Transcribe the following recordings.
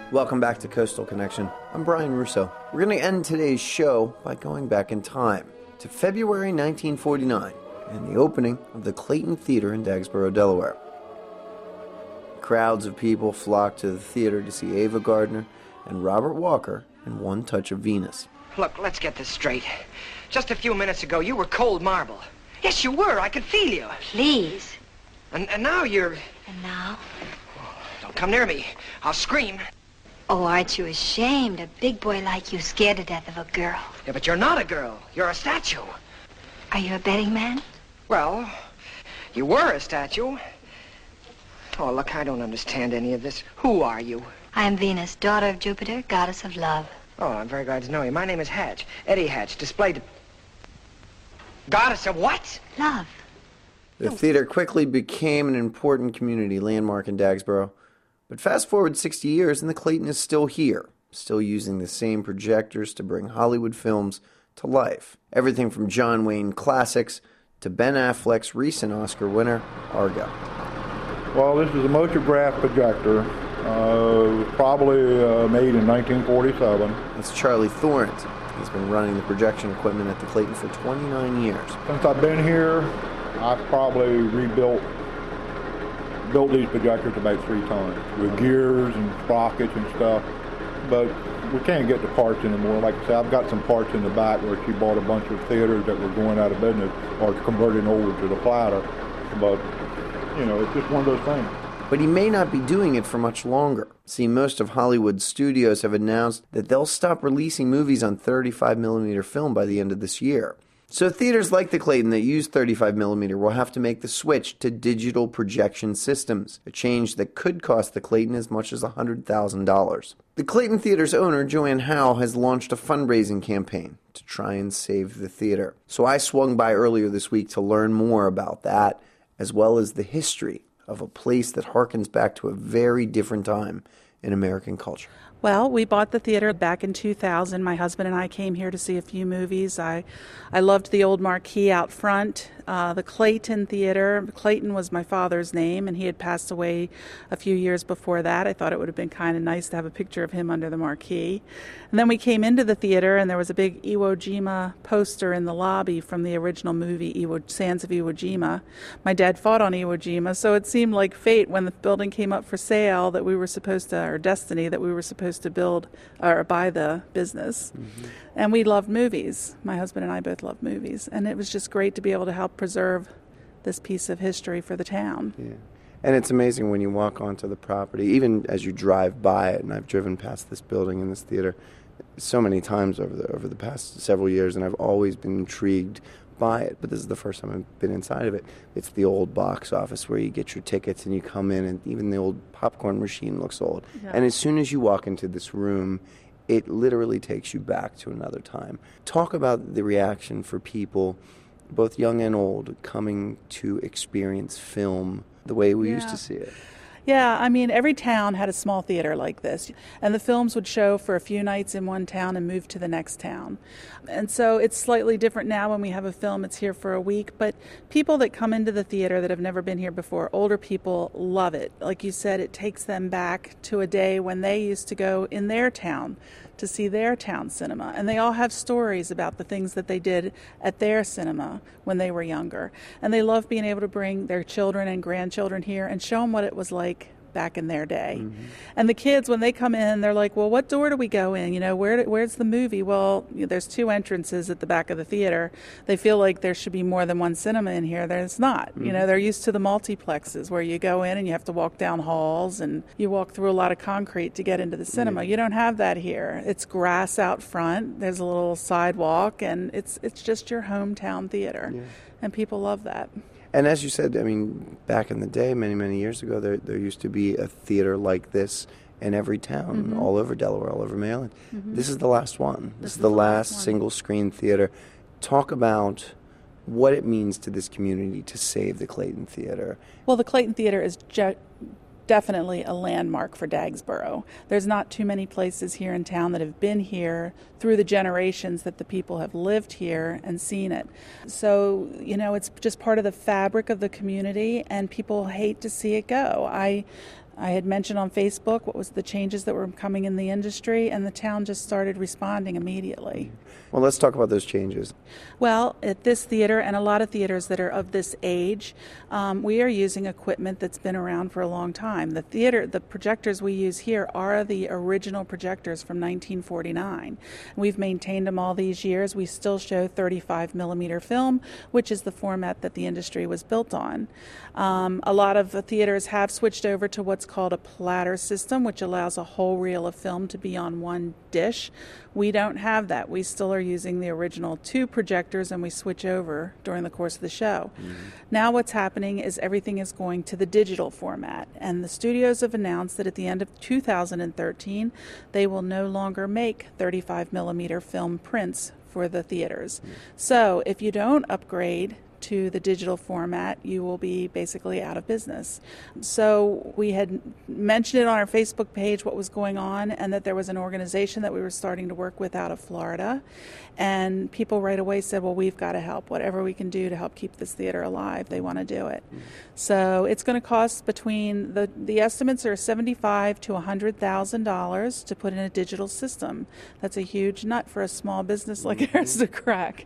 Welcome back to Coastal Connection. I'm Brian Russo. We're going to end today's show by going back in time to February 1949 and the opening of the Clayton Theater in Dagsboro, Delaware. Crowds of people flocked to the theater to see Ava Gardner and Robert Walker in One Touch of Venus. Look, let's get this straight. Just a few minutes ago, you were cold marble. Yes, you were. I could feel you. Please. And now you're... And now? Don't come near me. I'll scream. Oh, aren't you ashamed? A big boy like you scared to death of a girl. Yeah, but you're not a girl. You're a statue. Are you a betting man? Well, you were a statue. Oh, look, I don't understand any of this. Who are you? I'm Venus, daughter of Jupiter, goddess of love. Oh, I'm very glad to know you. My name is Hatch. Eddie Hatch, displayed... Goddess of what? Love. The theater quickly became an important community landmark in Dagsboro. But fast forward 60 years and the Clayton is still here, still using the same projectors to bring Hollywood films to life. Everything from John Wayne classics to Ben Affleck's recent Oscar winner, Argo. Well, this is a Motrograph projector. It was probably made in 1947. It's Charlie Thornton. He's been running the projection equipment at the Clayton for 29 years. Since I've been here, I've probably built these projectors about 3 times with gears and sprockets and stuff. But we can't get the parts anymore. Like I said, I've got some parts in the back where she bought a bunch of theaters that were going out of business or converting over to the platter. But, you know, it's just one of those things. But he may not be doing it for much longer. See, most of Hollywood's studios have announced that they'll stop releasing movies on 35mm film by the end of this year. So theaters like the Clayton that use 35mm will have to make the switch to digital projection systems, a change that could cost the Clayton as much as $100,000. The Clayton Theater's owner, Joanne Howe, has launched a fundraising campaign to try and save the theater. So I swung by earlier this week to learn more about that, as well as the history of a place that harkens back to a very different time in American culture. Well, we bought the theater back in 2000. My husband and I came here to see a few movies. I loved the old marquee out front, the Clayton Theater. Clayton was my father's name, and he had passed away a few years before that. I thought it would have been kind of nice to have a picture of him under the marquee. And then we came into the theater, and there was a big Iwo Jima poster in the lobby from the original movie, Sands of Iwo Jima. My dad fought on Iwo Jima, so it seemed like fate when the building came up for sale that we were supposed to, or destiny, that we were supposed to build or buy the business. Mm-hmm. And we loved movies. My husband and I both loved movies. And it was just great to be able to help preserve this piece of history for the town. Yeah. And it's amazing when you walk onto the property, even as you drive by it, and I've driven past this building and this theater so many times over the past several years, and I've always been intrigued by it, but this is the first time I've been inside of it. It's the old box office where you get your tickets and you come in, and even the old popcorn machine looks old. Yeah. And as soon as you walk into this room, it literally takes you back to another time. Talk about the reaction for people, both young and old, coming to experience film the way we used to see it. Yeah, I mean, every town had a small theater like this, and the films would show for a few nights in one town and move to the next town. And so it's slightly different now when we have a film, it's here for a week, but people that come into the theater that have never been here before, older people, love it. Like you said, it takes them back to a day when they used to go in their town to see their town cinema. And they all have stories about the things that they did at their cinema when they were younger. And they love being able to bring their children and grandchildren here and show them what it was like back in their day. Mm-hmm. And the kids, when they come in, they're like, well, what door do we go in? You know, where's the movie? Well, there's 2 entrances at the back of the theater. They feel like there should be more than one cinema in here. There's not. Mm-hmm. You know, they're used to the multiplexes where you go in and you have to walk down halls and you walk through a lot of concrete to get into the cinema. Mm-hmm. You don't have that here. It's grass out front. There's a little sidewalk, and it's just your hometown theater. Yeah. And people love that. And as you said, I mean, back in the day, many, many years ago, there used to be a theater like this in every town, mm-hmm. all over Delaware, all over Maryland. Mm-hmm. This is the last one. This is the last single-screen theater. Talk about what it means to this community to save the Clayton Theater. Well, the Clayton Theater is definitely a landmark for Dagsboro. There's not too many places here in town that have been here through the generations that the people have lived here and seen it. So, you know, it's just part of the fabric of the community, and people hate to see it go. I had mentioned on Facebook what was the changes that were coming in the industry, and the town just started responding immediately. Well, let's talk about those changes. Well, at this theater and a lot of theaters that are of this age, we are using equipment that's been around for a long time. The projectors we use here are the original projectors from 1949. We've maintained them all these years. We still show 35 millimeter film, which is the format that the industry was built on. A lot of the theaters have switched over to what's called a platter system, which allows a whole reel of film to be on one dish. We don't have that. We still are using the original 2 projectors, and we switch over during the course of the show. Now what's happening is everything is going to the digital format, and the studios have announced that at the end of 2013 they will no longer make 35 millimeter film prints for the theaters. So if you don't upgrade to the digital format, you will be basically out of business. So we had mentioned it on our Facebook page what was going on, and that there was an organization that we were starting to work with out of Florida, and people right away said, well, we've got to help. Whatever we can do to help keep this theater alive, they want to do it. So it's going to cost between, the estimates are $75,000 to $100,000 to put in a digital system. That's a huge nut for a small business like ours to crack.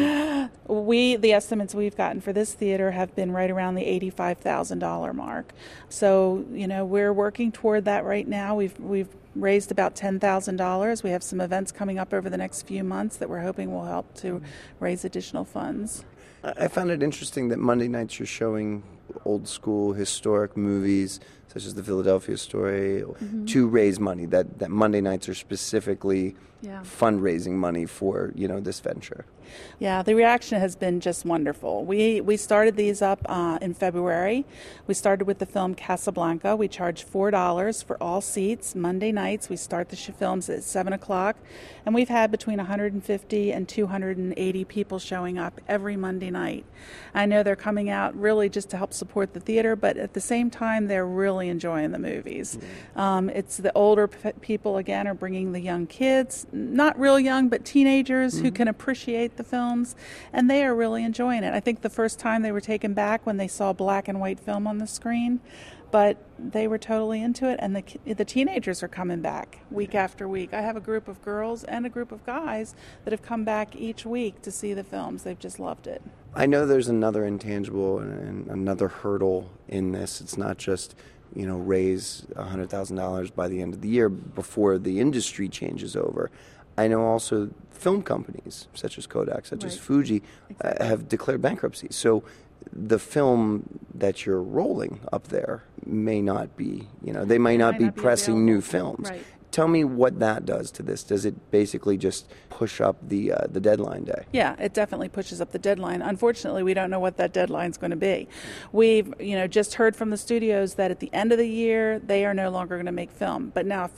The estimates we've gotten for this theater have been right around the $85,000 mark. So, we're working toward that right now. We've raised about $10,000. We have some events coming up over the next few months that we're hoping will help to raise additional funds. I found it interesting that Monday nights you're showing old school historic movies such as the Philadelphia Story to raise money, that Monday nights are specifically fundraising money for this venture. Yeah, the reaction has been just wonderful. We started these up in February. We started with the film Casablanca. We charge $4 for all seats. Monday nights we start the films at 7 o'clock, and we've had between 150 and 280 people showing up every Monday night. I know they're coming out really just to help support the theater, but at the same time they're really enjoying the movies. It's the older people, again, are bringing the young kids, not real young, but teenagers who can appreciate the films, and they are really enjoying it. I think the first time they were taken back when they saw black and white film on the screen, but they were totally into it, and the teenagers are coming back week after week. I have a group of girls and a group of guys that have come back each week to see the films. They've just loved it. I know there's another intangible and another hurdle in this. It's not just raise $100,000 by the end of the year before the industry changes over. I know also film companies such as Kodak, such as Fuji, have declared bankruptcy. So the film that you're rolling up there may not be, they might not be pressing available. New films. Right. Tell me what that does to this. Does it basically just push up the deadline day? Yeah, it definitely pushes up the deadline. Unfortunately, we don't know what that deadline's going to be. We've, just heard from the studios that at the end of the year, they are no longer going to make film. But now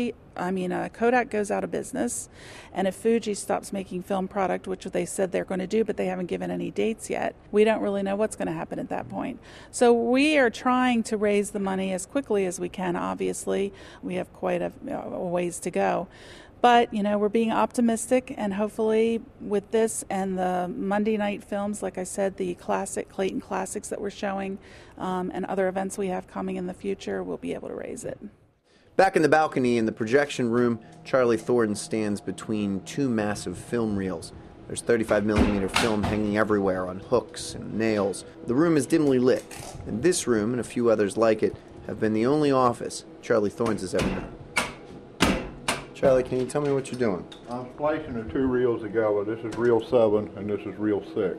Kodak goes out of business, and if Fuji stops making film product, which they said they're going to do, but they haven't given any dates yet, we don't really know what's going to happen at that point. So we are trying to raise the money as quickly as we can, obviously. We have quite a ways to go. But, we're being optimistic, and hopefully with this and the Monday night films, like I said, the Clayton Classics that we're showing, and other events we have coming in the future, we'll be able to raise it. Back in the balcony in the projection room, Charlie Thornton stands between 2 massive film reels. There's 35 millimeter film hanging everywhere on hooks and nails. The room is dimly lit, and this room and a few others like it have been the only office Charlie Thornton has ever known. Charlie, can you tell me what you're doing? I'm splicing the 2 reels together. This is reel 7 and this is reel 6.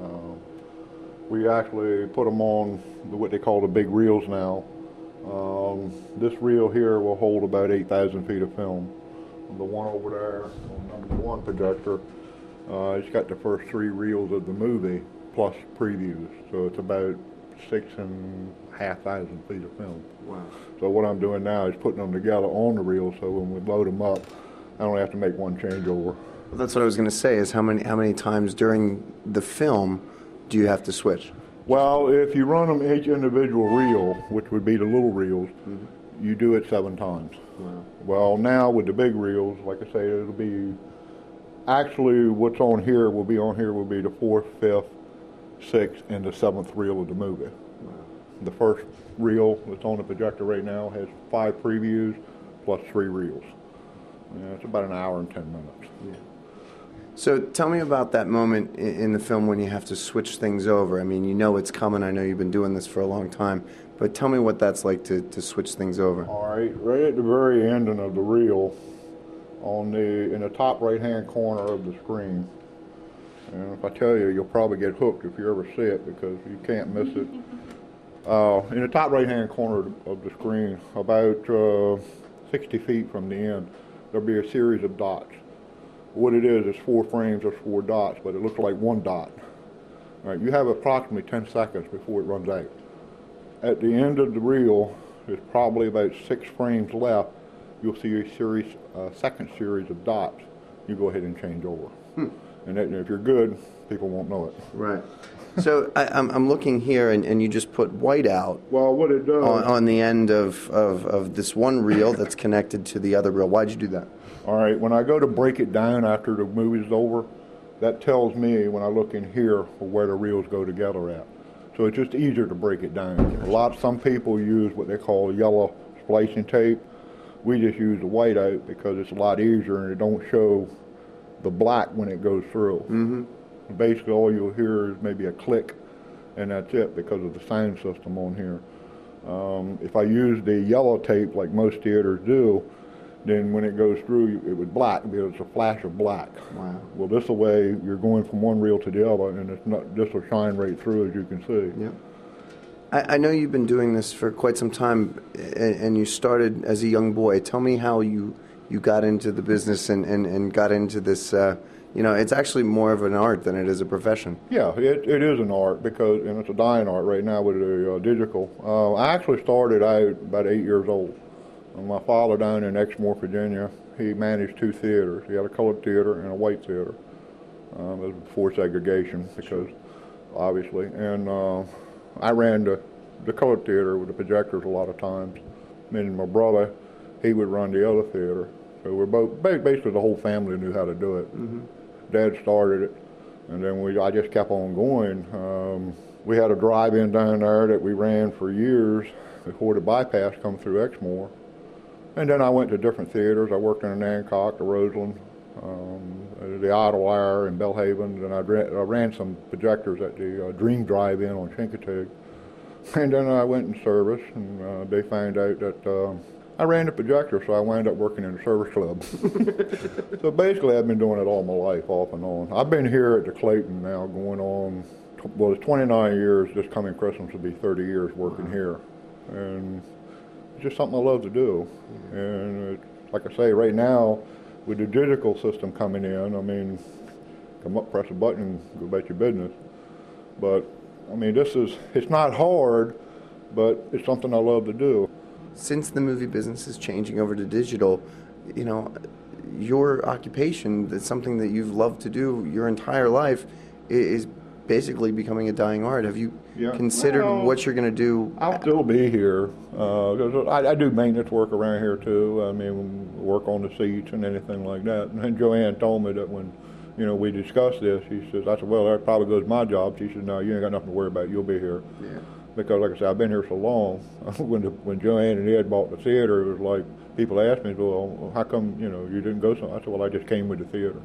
We actually put them on what they call the big reels now. This reel here will hold about 8,000 feet of film. The one over there, on number 1 projector, it's got the first 3 reels of the movie plus previews. So it's about 6,500 feet of film. Wow. So what I'm doing now is putting them together on the reel, so when we load them up, I only have to make one changeover. Well, that's what I was going to say, is how many times during the film do you have to switch? Well, if you run them each individual reel, which would be the little reels, you do it 7 times. Wow. Well, now with the big reels, like I say, it'll be, actually what's on here will be the 4th, 5th, 6th, and the 7th reel of the movie. Wow. The first reel that's on the projector right now has 5 previews plus 3 reels. Yeah, it's about an hour and 10 minutes. Yeah. So tell me about that moment in the film when you have to switch things over. I mean, you know it's coming. I know you've been doing this for a long time. But tell me what that's like to switch things over. All right at the very ending of the reel, in the top right-hand corner of the screen, and if I tell you, you'll probably get hooked if you ever see it because you can't miss it. In the top right-hand corner of the screen, about 60 feet from the end, there'll be a series of dots. What it is 4 frames of 4 dots, but it looks like one dot. All right, you have approximately 10 seconds before it runs out. At the end of the reel, there's probably about 6 frames left. You'll see a second series of dots. You go ahead and change over. And if you're good, people won't know it. Right. So I'm looking here, and you just put white out. Well, what it does on the end of this one reel that's connected to the other reel. Why'd you do that? All right. When I go to break it down after the movie's over, that tells me when I look in here where the reels go together at. So it's just easier to break it down. Some people use what they call yellow splicing tape. We just use the white out because it's a lot easier and it don't show the black when it goes through. Mm-hmm. Basically, all you'll hear is maybe a click, and that's it because of the sound system on here. If I use the yellow tape like most theaters do, then when it goes through, it would black because it's a flash of black. Wow. Well, this way you're going from one reel to the other, and this will shine right through, as you can see. Yep. I know you've been doing this for quite some time, and you started as a young boy. Tell me how you got into the business and got into this. It's actually more of an art than it is a profession. Yeah, it is an art and it's a dying art right now with the digital. I actually started out about 8 years old. My father down in Exmoor, Virginia, he managed 2 theaters. He had a colored theater and a white theater. It was before segregation, because obviously. And I ran the colored theater with the projectors a lot of times. And my brother, he would run the other theater. So we're both, basically the whole family knew how to do it. Mm-hmm. Dad started it, and then I just kept on going. We had a drive-in down there that we ran for years before the bypass come through Exmoor. And then I went to different theaters. I worked in the Nancock, the Roseland, the Idlewild in Belhaven, and I ran some projectors at the Dream Drive-In on Chincoteague. And then I went in service, and they found out that I ran the projector, so I wound up working in the service club. So basically, I've been doing it all my life, off and on. I've been here at the Clayton now going on, it's 29 years. This coming Christmas will be 30 years working here. And it's just something I love to do. And like I say, right now, with the digital system coming in, I mean, come up, press a button, go about your business. But, I mean, it's not hard, but it's something I love to do. Since the movie business is changing over to digital, your occupation, that's something that you've loved to do your entire life, is basically becoming a dying art. Have you considered what you're going to do? I'll still be here. I do maintenance work around here, too. I mean, work on the seats and anything like that. And Joanne told me that when, we discussed this, she says, I said, well, that probably goes my job. She said, no, you ain't got nothing to worry about. You'll be here. Yeah. Because, like I said, I've been here so long. When Joanne and Ed bought the theater, it was like people asked me, well, how come, you didn't go somewhere? I said, well, I just came with the theater.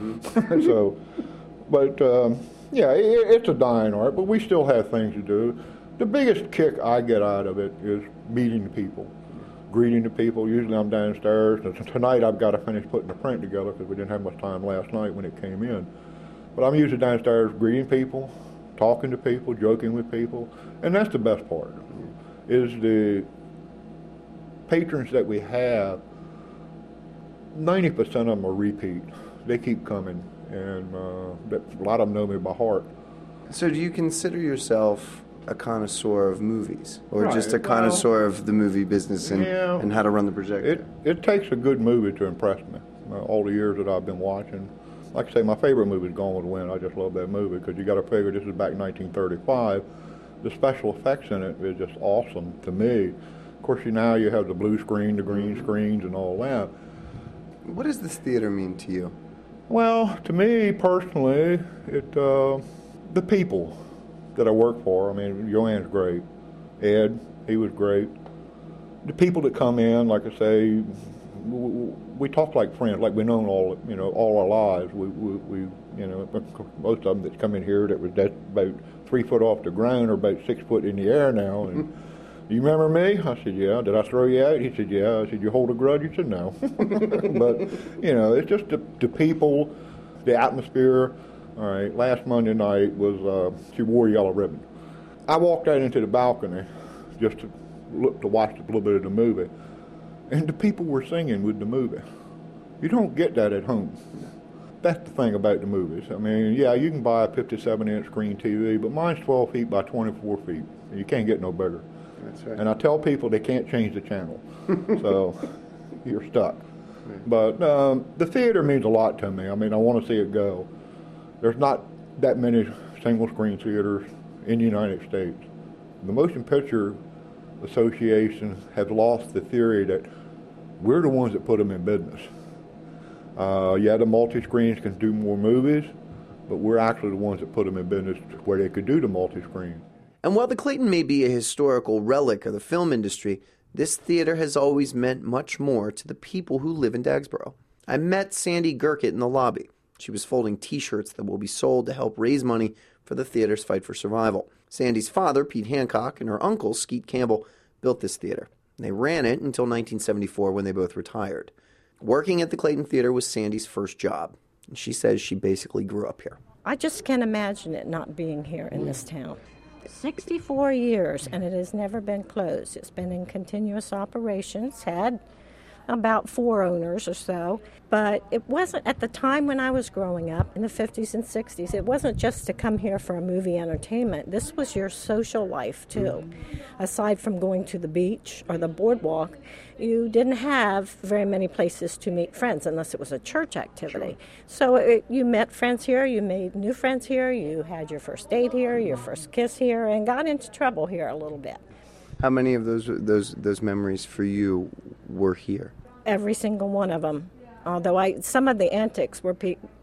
Mm-hmm. It's a dying art, but we still have things to do. The biggest kick I get out of it is meeting the people, greeting the people. Usually I'm downstairs. Tonight I've got to finish putting the print together because we didn't have much time last night when it came in. But I'm usually downstairs greeting people, talking to people, joking with people, and that's the best part, is the patrons that we have. 90% of them are repeat. They keep coming, and a lot of them know me by heart. So do you consider yourself a connoisseur of movies, or just a connoisseur of the movie business and how to run the projector? It takes a good movie to impress me, all the years that I've been watching. Like I say, my favorite movie is Gone with the Wind. I just love that movie because you got to figure this is back in 1935. The special effects in it is just awesome to me. Of course, now you have the blue screen, the green screens, and all that. What does this theater mean to you? Well, to me personally, the people that I work for. I mean, Joanne's great. Ed, He was great. The people that come in, like I say, we talk like friends, like we've known all our lives. We most of them that come in here that was about 3 foot off the ground or about 6 foot in the air now. And you remember me? I said, yeah. Did I throw you out? He said, yeah. I said, you hold a grudge? He said, no. But it's just the people, the atmosphere. All right. Last Monday night was she wore a yellow ribbon. I walked out into the balcony just to look to watch a little bit of the movie. And the people were singing with the movie. You don't get that at home. That's the thing about the movies. I mean, yeah, you can buy a 57-inch screen TV, but mine's 12 feet by 24 feet. You can't get no bigger. That's right. And I tell people they can't change the channel. So you're stuck. Right. But the theater means a lot to me. I mean, I want to see it go. There's not that many single-screen theaters in the United States. The Motion Picture Association has lost the theory that we're the ones that put them in business. Yeah, the multi-screens can do more movies, but we're actually the ones that put them in business where they could do the multi-screen. And while the Clayton may be a historical relic of the film industry, this theater has always meant much more to the people who live in Dagsboro. I met Sandy Gurkett in the lobby. She was folding T-shirts that will be sold to help raise money for the theater's fight for survival. Sandy's father, Pete Hancock, and her uncle, Skeet Campbell, built this theater. They ran it until 1974 when they both retired. Working at the Clayton Theater was Sandy's first job. And she says she basically grew up here. I just can't imagine it not being here in this town. 64 years, and it has never been closed. It's been in continuous operations, had about 4 owners or so, but it wasn't, at the time when I was growing up in the 50s and 60s, it wasn't just to come here for a movie entertainment. This was your social life too. Aside from going to the beach or the boardwalk, you didn't have very many places to meet friends unless it was a church activity. Sure. So you met friends here, you made new friends here, you had your first date here, your first kiss here, and got into trouble here a little bit. How many of those memories for you were here? Every single one of them. Although some of the antics where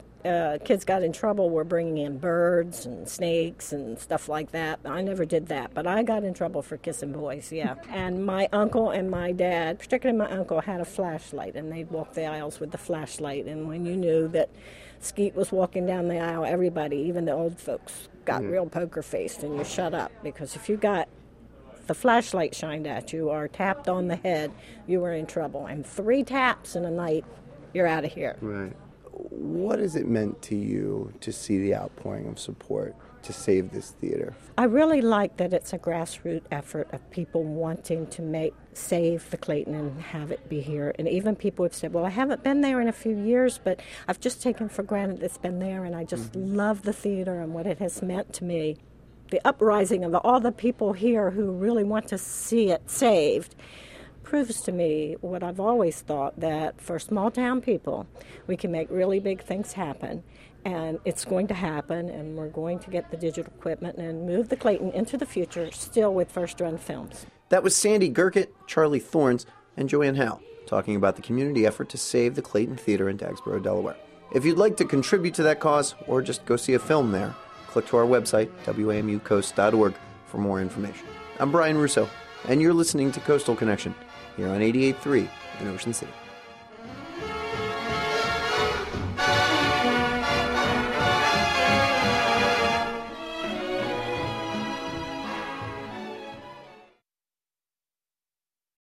kids got in trouble were bringing in birds and snakes and stuff like that. I never did that, but I got in trouble for kissing boys, yeah. And my uncle and my dad, particularly my uncle, had a flashlight, and they'd walk the aisles with the flashlight. And when you knew that Skeet was walking down the aisle, everybody, even the old folks, got real poker-faced, and you shut up. Because if you got the flashlight shined at you or tapped on the head, you were in trouble. And 3 taps in a night, you're out of here. Right. What has it meant to you to see the outpouring of support to save this theater? I really like that it's a grassroots effort of people wanting to save the Clayton and have it be here. And even people have said, well, I haven't been there in a few years, but I've just taken for granted it's been there, and I just love the theater and what it has meant to me. The uprising of all the people here who really want to see it saved proves to me what I've always thought, that for small town people, we can make really big things happen, and it's going to happen, and we're going to get the digital equipment and move the Clayton into the future, still with first-run films. That was Sandy Gurkett, Charlie Thorns, and Joanne Howe talking about the community effort to save the Clayton Theater in Dagsboro, Delaware. If you'd like to contribute to that cause or just go see a film there, click to our website, wamucoast.org, for more information. I'm Brian Russo, and you're listening to Coastal Connection here on 88.3 in Ocean City.